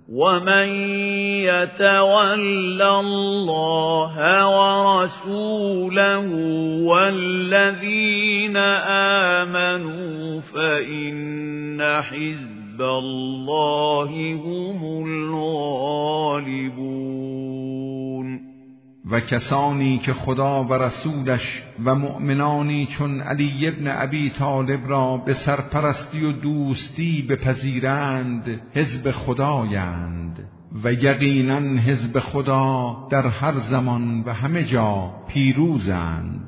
ومن يتول الله ورسوله والذين آمنوا فإن حزب الله هم الغالبون. و کسانی که خدا و رسولش و مؤمنانی چون علی ابن ابی طالب را به سرپرستی و دوستی بپذیرند حزب خدایند و یقینا حزب خدا در هر زمان و همه جا پیروزند.